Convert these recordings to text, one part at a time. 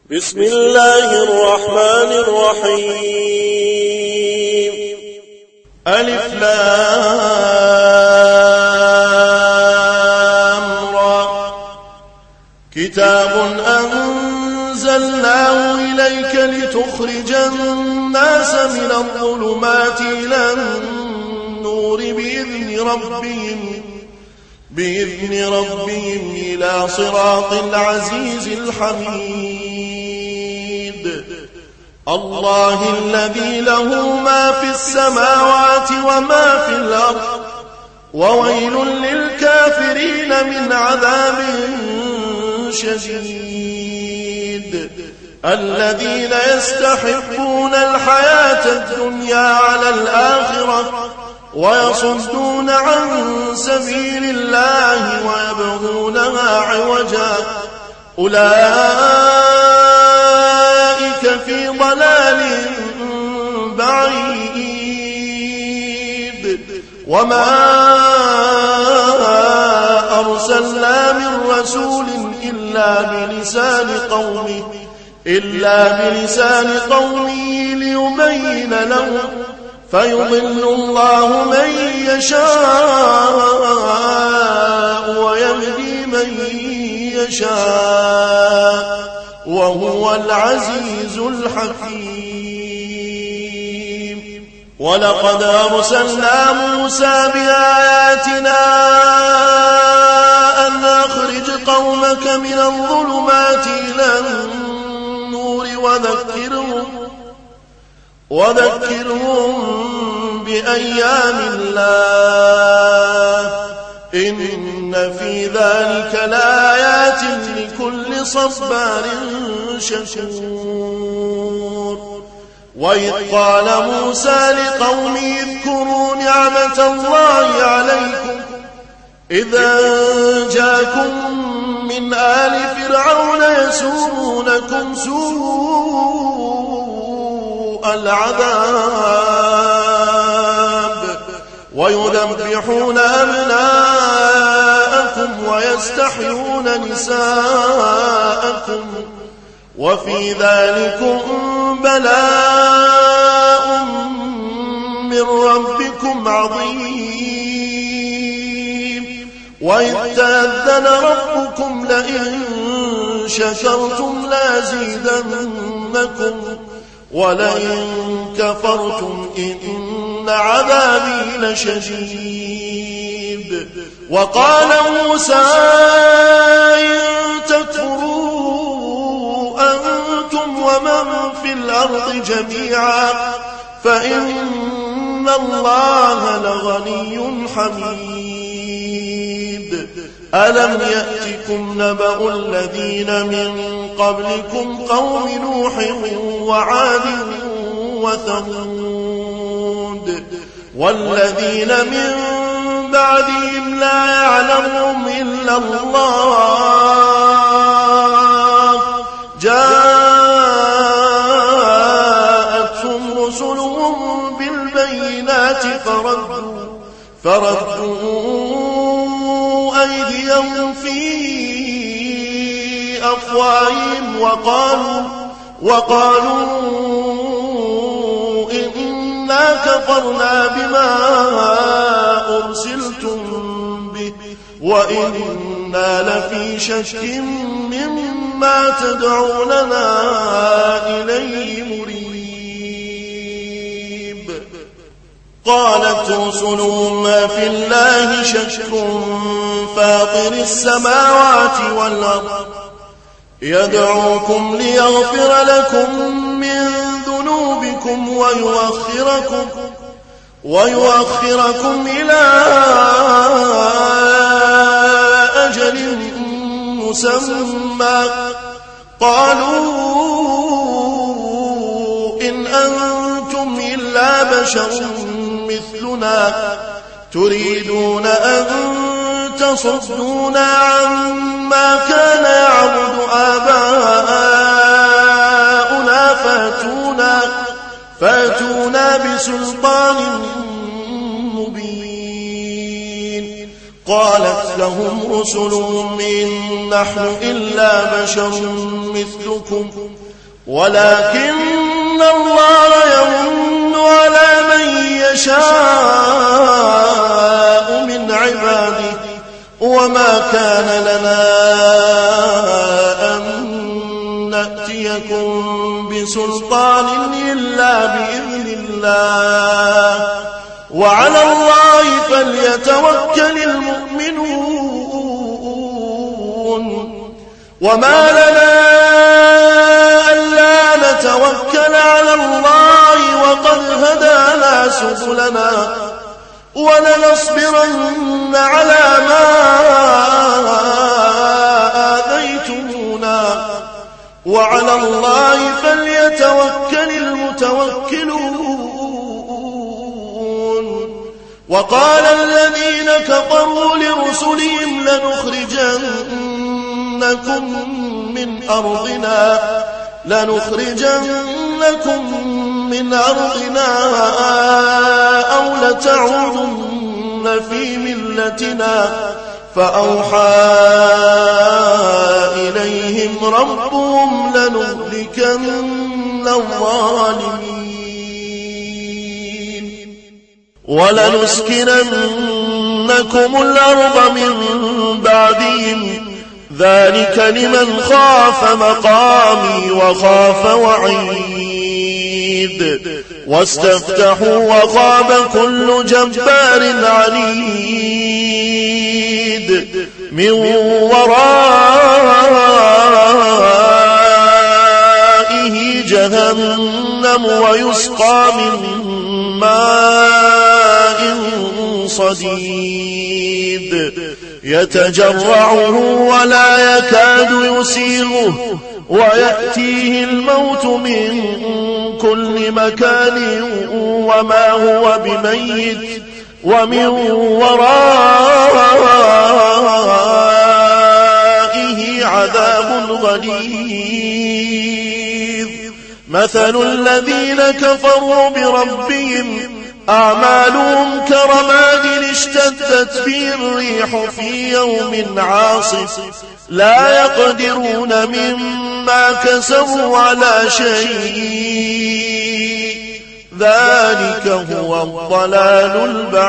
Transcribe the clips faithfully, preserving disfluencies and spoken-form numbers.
بسم الله الرحمن الرحيم. ألف لام را. كتاب أنزلناه إليك لتخرج الناس من الظلمات إلى النور بإذن ربهم بإذن ربهم إلى صراط العزيز الحميد. الله الذي له ما في السماوات وما في الأرض وويل للكافرين من عذاب شديد. الذين يستحقون الحياة الدنيا على الآخرة ويصدون عن سبيل الله ويبغونها عوجا أولئك في ضلال بعيد. وما أرسلنا من رسول إلا بلسان قومه إلا بلسان قومه ليبين لهم فيضل الله من يشاء ويهدي من يشاء وهو العزيز الحكيم. ولقد أرسلنا موسى بآياتنا أن أخرج قومك من الظلمات إلى النور وذكرهم وذكرهم بأيام الله إن في ذلك لآيات لكل صبار شكور. وإذ قال موسى لقومه اذكروا نعمة الله عليكم إذ أنجاكم من آل فرعون يسومونكم سوء العذاب ويذبحون أبناءكم ويستحيون نساءكم وفي ذلكم بلاء من ربكم عظيم. وإذ تأذن ربكم لئن شكرتم لأزيدنكم ولئن كفرتم إن عذابي لشديد. وقال موسى إن تكفروا أنتم ومن في الأرض جميعا فإن الله لغني حميد. ألم يأتكم نبأ الذين من قبلكم قوم نوح وعاد وثمود والذين من بعدهم لا يعلمهم إلا الله جاءتهم رسلهم بالبينات فردوا فردوا أيديهم في أفواههم وقالوا وقالوا إنا كفرنا بما أرسلتم به وإنا لفي شك مما تدعوننا إليه مريب. قالت رسلهم ما في الله شك فاطر السماوات والأرض يدعوكم ليغفر لكم من ذنوبكم ويؤخركم ويؤخركم إلى أجل مسمى قالوا إن أنتم إلا بشر مثلنا تريدون أن تصدونا عما كان يعبد آباؤنا فاتونا, فاتونا بسلطان مبين. قال قالت لهم رسلهم إن نحن إلا بشر مثلكم ولكن الله يمن على من يشاء من عباده وما كان لنا أن نأتيكم بسلطان إلا بإذن الله وعلى الله فليتوكل المؤمنون وما لنا ألا نتوكل على الله وقد هدانا سبلنا ولنصبرن على ما آذيتمونا وعلى الله فليتوكل المتوكلون وقال الذين كفروا لرسلهم لنخرجنكم من أرضنا لنخرجنكم من أرضنا أو لتعودن في ملتنا فأوحى إليهم ربهم لنهلكن الظالمين ولنسكننكم الأرض من بعدهم ذلك لمن خاف مقامي وخاف وعيد واستفتحوا وخاب كل جبار عنيد من ورائه جهنم ويسقى من ماء صديد يتجرعه ولا يكاد يسيغه ويأتيه الموت من كل مكان وما هو بميت ومن ورائه عذاب غليظ مثل الذين كفروا بربهم أعمالهم كرماد اشتدت به الريح في يوم عاصف لا يقدرون مما كسبوا على شيء ذلك هو الضلال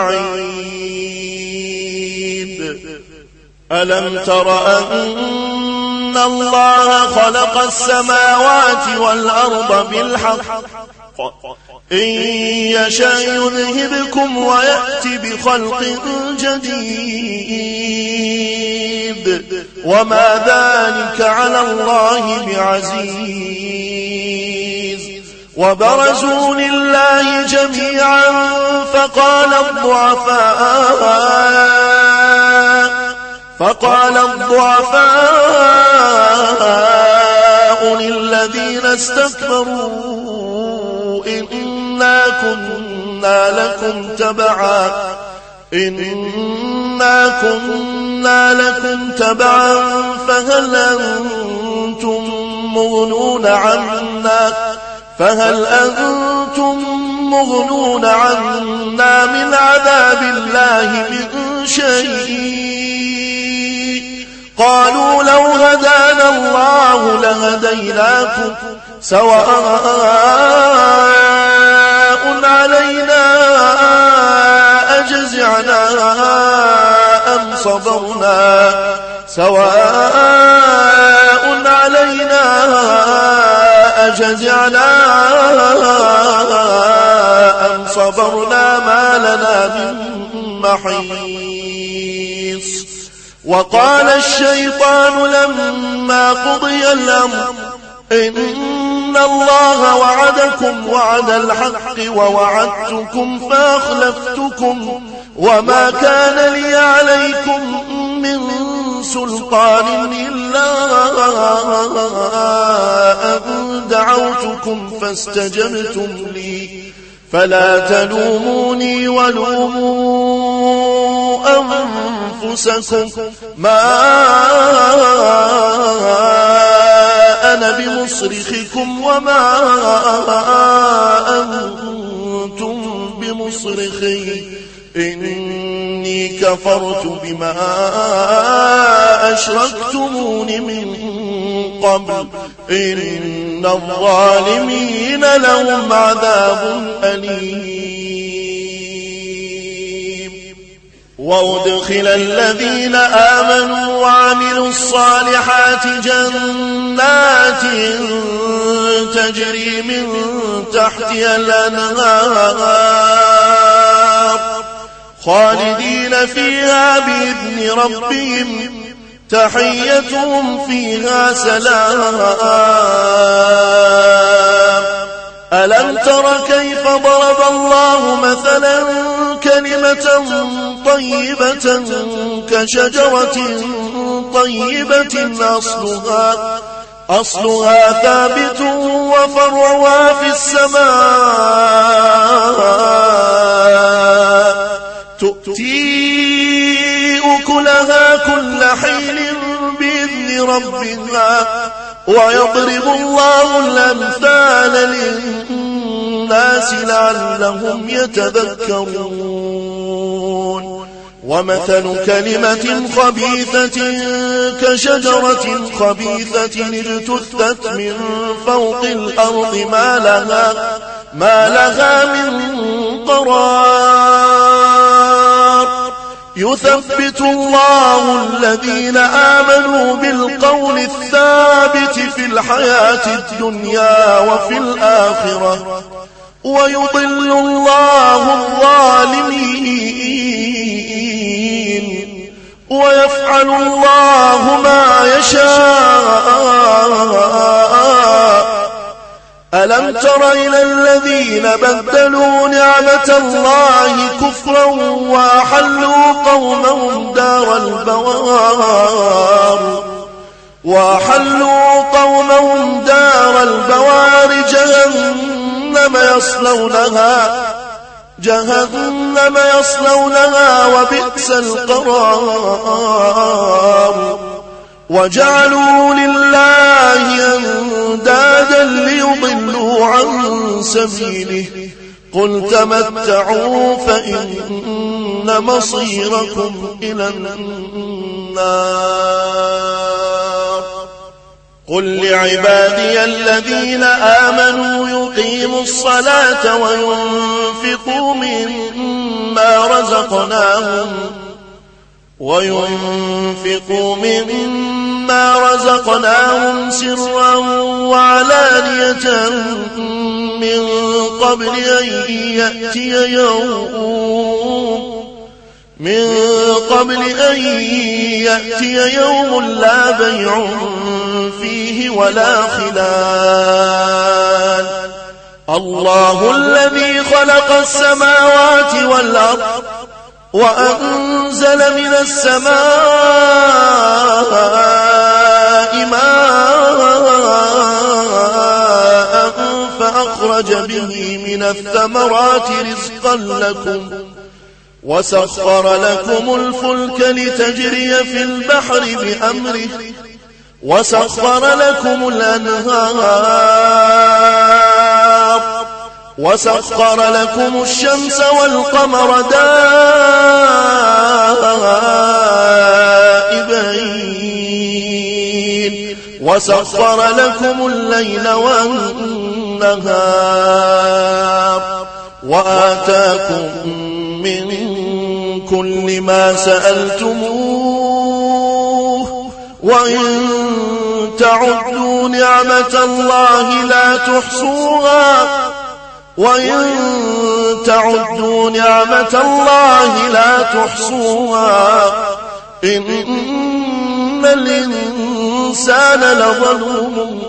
البعيد ألم تر أن الله خلق السماوات والأرض بالحق إن يشاء يذهبكم ويأتي بخلق جديد وما ذلك على الله بعزيز وبرزوا لله جميعا فقال الضعفاء فقال الضعفاء للذين استكبروا إنا كنا لكم تبعا إنا كنا لكم تبعا فهل أنتم مغنون عنا فهل أنتم مغنون عنا من عذاب الله من شيء قالوا لو هدانا الله لهديناكم سواء علينا أجزعنا أم صبرنا سواء علينا أجزعنا أم صبرنا ما لنا من محيص وقال الشيطان لما قضي الأمر إن الله وعدكم وعد الحق ووعدتكم فأخلفتكم وما كان لي عليكم من سلطان إلا أن دعوتكم فاستجبتم لي فلا تلوموني ولوموا أنفسكم ما أنا بمصرخكم وما أنتم بمصرخي إني كفرت بما أشركتمون من قبل إن الظالمين لهم عذاب أليم. وأدخل الذين آمنوا وعملوا الصالحات جنات تجري من تحتها الأنهار خالدين فيها بإذن ربهم تحيتهم فيها سلام. ألم تر كيف ضرب الله مثلا كلمة طيبة كشجرة طيبة أصلها أصلها ثابت وفرعها في السماء تؤتي أكلها كل حين بإذن ربها ويضرب الله الأمثال للناس لعلهم يتذكرون. ومثل كلمة خبيثة كشجرة خبيثة اجتثت من فوق الأرض ما لها, ما لها من قرار. يثبت الله الذين آمنوا بالقول الثابت في الحياة الدنيا وفي الآخرة ويضل الله الظالمين ويفعل الله ما يشاء. ألم تر إلى الذين بدلوا نعمة الله كفرا وأحلوا قومهم دار البوار وأحلوا قومهم دار البوار جهنم يصلونها جهنم يصلونها وبئس القرار. وجعلوا لله أندادا ليضلوا عن سبيله قل تمتعوا فإن مصيركم إلى النار. قل لعبادي الذين آمنوا يقيموا الصلاة وينفقوا مما رزقناهم وينفقوا مما رزقناهم سرا وعلانية من قبل أن يأتي يوم من قبل أن يأتي يوم لا بيع فيه ولا خلال. الله الذي خلق السماوات والأرض وأنزل من السماء ماء فأخرج به من الثمرات رزقا لكم وسخر لكم الفلك لتجري في البحر بأمره وسخر لكم الأنهار وسخر لكم الشمس والقمر دائبين وسخر لكم الليل والنهار وآتاكم من كل ما سألتموه وإن تعدوا نعمة الله لا تحصوها وإن تعدوا نعمة الله لا تحصوها إن الإنسان لظلوم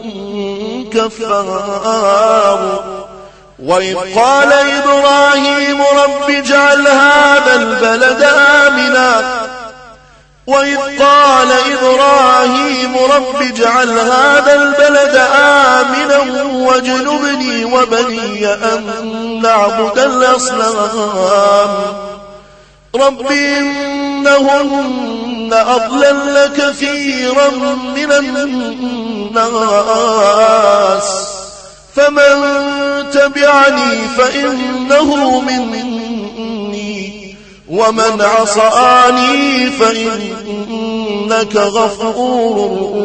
كفار. وإذ قال إبراهيم رب اجعل هذا البلد آمنا وإذ قال إبراهيم رب اجعل هذا البلد آمنا واجنبني وبني أن نعبد الأصنام رب إنهن أضللن كثيرا من الناس فمن تبعني فإنه مني ومن عصاني فإنك غفور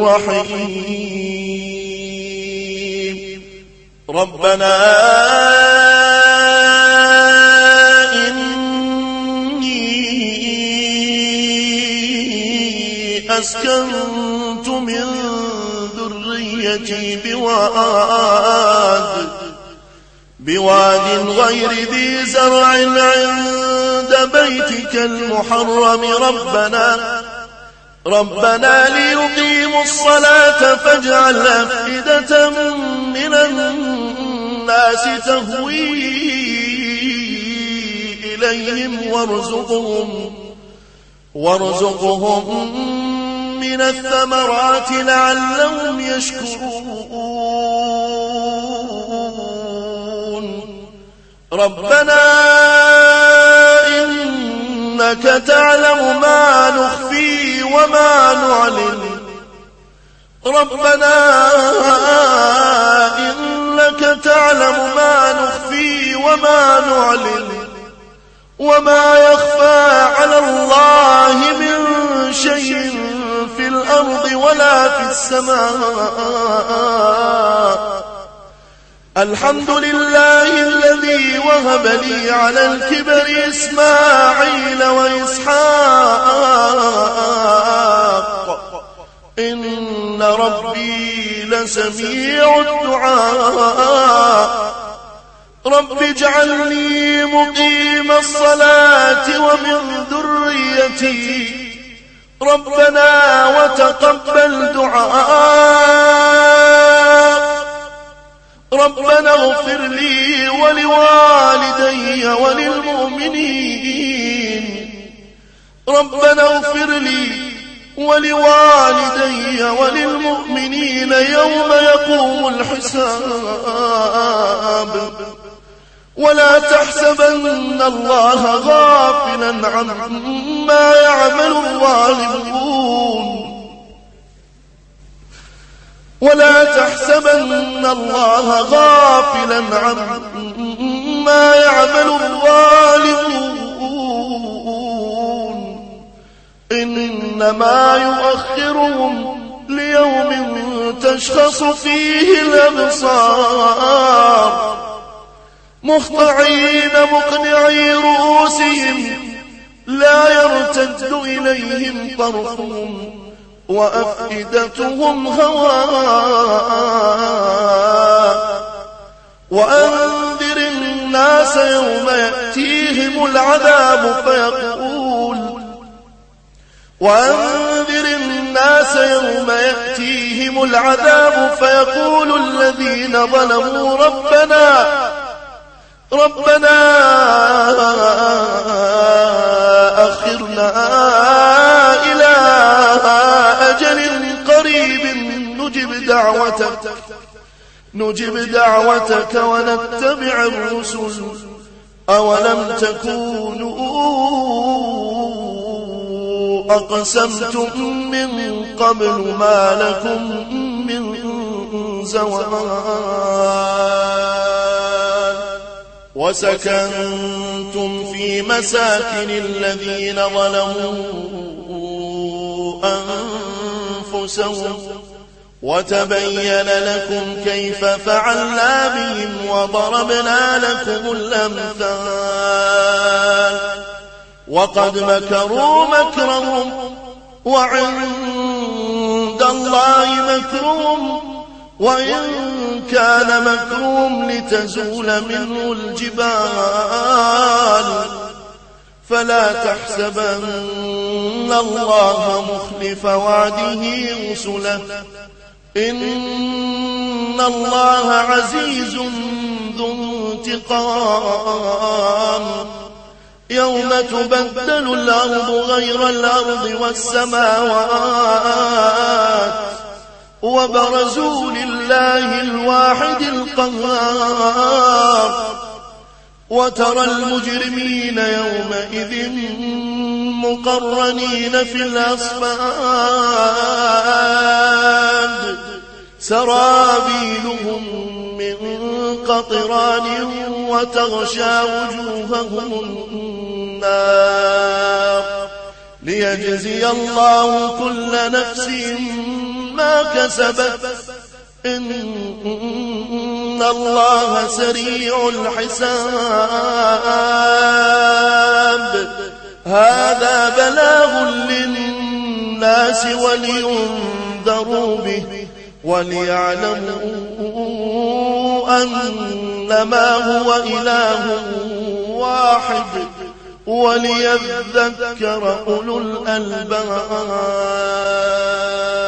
رحيم. ربنا إني أسكنت من ذريتي بواد بواد غير ذي زرع عند بيتك المحرم ربنا ربنا ليقيموا الصلاة فاجعل أفئدة من الناس تهوي إليهم وارزقهم وارزقهم من الثمرات لعلهم يشكرون. ربنا إنك تعلم ما نخفي وما نعلن ربنا إنك تعلم ما نخفي وما نعلن وما يخفى على الله من شيء في الأرض ولا في السماء. الحمد لله الذي وهب لي على الكبر إسماعيل وإسحاق إن ربي لسميع الدعاء. رب اجعلني مقيم الصلاة ومن ذريتي ربنا وتقبل دعاء. ربنا اغفر لي ولوالدي وللمؤمنين ربنا اغفر لي ولوالدي وللمؤمنين يوم يقوم الحساب. ولا تحسبن الله غافلا عما يعمل الظالمون ولا تحسبن الله غافلا عما يعمل الظالمون إنما يؤخرهم ليوم تشخص فيه الأبصار مهطعين مقنعي رؤوسهم لا يرتد إليهم طرفهم وأفئدتهم هواء. وأنذر الناس يوم يأتيهم العذاب فيقول وأنذر الناس يوم يأتيهم العذاب فيقول الذين ظلموا ربنا ربنا أخرنا إلى أجل قريب نجب دعوتك نجب دعوتك ونتبع الرسل أولم تكونوا أقسمتم من قبل ما لكم من زوال وسكنتم في مساكن الذين ظلموا أنفسهم وتبين لكم كيف فعلنا بهم وضربنا لكم الأمثال وقد مكروا مكرهم وعند الله مكرهم وإن كان مكرهم لتزول منه الجبال فلا تحسبن الله مخلف وعده رسله إن الله عزيز ذو انتقام يوم تبدل الأرض غير الأرض والسماوات وبرزوا لله الواحد القهار وترى المجرمين يومئذ مقرنين في الأصفاد سرابيلهم من قطران وتغشى وجوههم النار ليجزي الله كل نفس ما كسبت إن الله سريع الحساب. هذا بلاغ للناس ولينذروا به وليعلموا أنما هو إله واحد وليذكر أولو الألباب.